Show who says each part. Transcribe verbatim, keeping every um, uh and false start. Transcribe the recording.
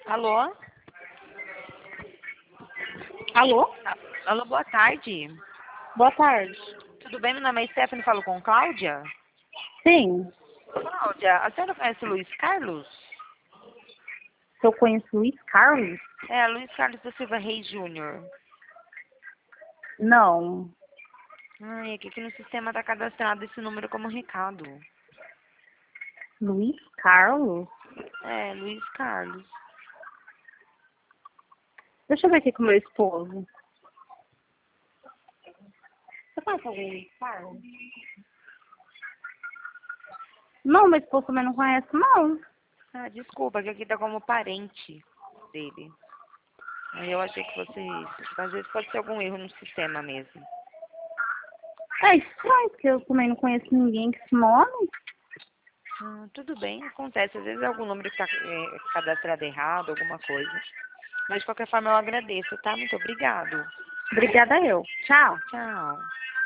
Speaker 1: Alô?
Speaker 2: Alô?
Speaker 1: A- Alô, boa tarde.
Speaker 2: Boa tarde.
Speaker 1: Tudo bem? Meu nome é Stephanie, falo com Cláudia.
Speaker 2: Sim.
Speaker 1: Cláudia, a senhora conhece o Luiz Carlos?
Speaker 2: Eu conheço Luiz Carlos?
Speaker 1: É, Luiz Carlos da Silva Reis Júnior.
Speaker 2: Não.
Speaker 1: Ai, aqui que no sistema está cadastrado esse número como recado.
Speaker 2: Luiz Carlos?
Speaker 1: É, Luiz Carlos.
Speaker 2: Deixa eu ver aqui com o meu esposo. Você conhece algum Luiz Carlos? Não, meu esposo também não conhece, não.
Speaker 1: Ah, desculpa, que aqui tá como parente dele. Aí eu achei que fosse isso. Às vezes pode ser algum erro no sistema mesmo.
Speaker 2: É estranho, porque eu também não conheço ninguém com esse nome.
Speaker 1: Ah, tudo bem, acontece. Às vezes é algum número que está cadastrado errado, alguma coisa. Mas de qualquer forma eu agradeço, tá? Muito obrigado.
Speaker 2: Obrigada eu. Tchau.
Speaker 1: Tchau.